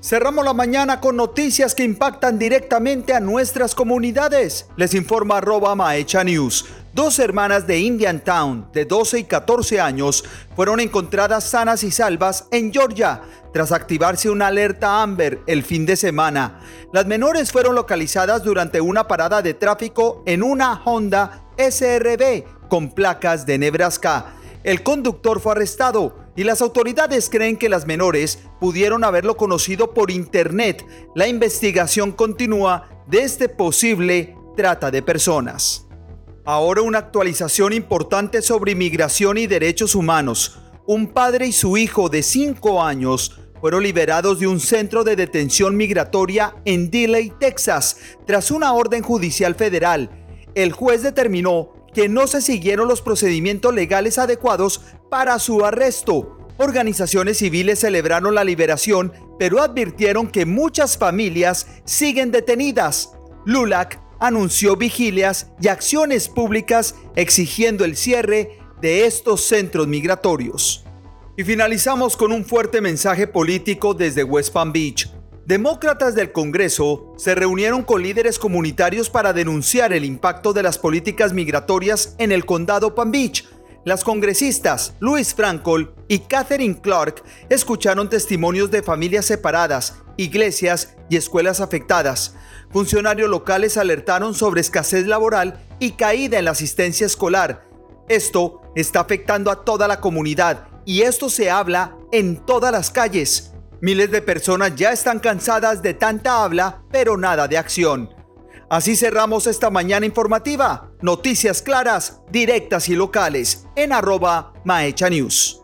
Cerramos la mañana con noticias que impactan directamente a nuestras comunidades. Les informa @maechanews. 2 hermanas de Indiantown, de 12 y 14 años, fueron encontradas sanas y salvas en Georgia, tras activarse una alerta Amber el fin de semana. Las menores fueron localizadas durante una parada de tráfico en una Honda SRB con placas de Nebraska. El conductor fue arrestado y las autoridades creen que las menores pudieron haberlo conocido por internet. La investigación continúa de este posible trata de personas. Ahora una actualización importante sobre inmigración y derechos humanos. Un padre y su hijo de 5 años fueron liberados de un centro de detención migratoria en Dilley, Texas, tras una orden judicial federal. El juez determinó que no se siguieron los procedimientos legales adecuados para su arresto. Organizaciones civiles celebraron la liberación, pero advirtieron que muchas familias siguen detenidas. LULAC anunció vigilias y acciones públicas exigiendo el cierre de estos centros migratorios. Y finalizamos con un fuerte mensaje político desde West Palm Beach. Demócratas del Congreso se reunieron con líderes comunitarios para denunciar el impacto de las políticas migratorias en el condado Palm Beach. Las congresistas Louise Frankel y Catherine Clark escucharon testimonios de familias separadas, iglesias y escuelas afectadas. Funcionarios locales alertaron sobre escasez laboral y caída en la asistencia escolar. Esto está afectando a toda la comunidad y esto se habla en todas las calles. Miles de personas ya están cansadas de tanta habla, pero nada de acción. Así cerramos esta mañana informativa. Noticias claras, directas y locales en @maechanews.